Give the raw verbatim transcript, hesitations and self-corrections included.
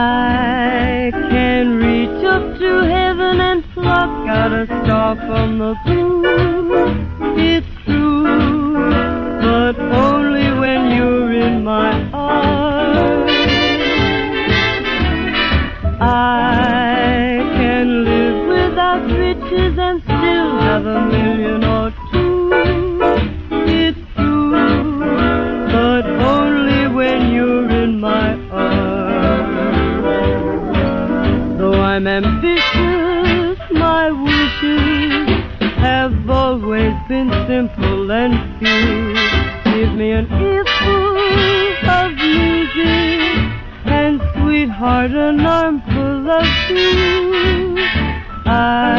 I can reach up to heaven and pluck out a star from the blue. It's true, but only when you're in my arms. I can live without riches and still have a million or two. It's true, but only when you're in my arms. Though I'm ambitious, my wishes have always been simple and few. Give me an earful of music and sweetheart, an armful of you. I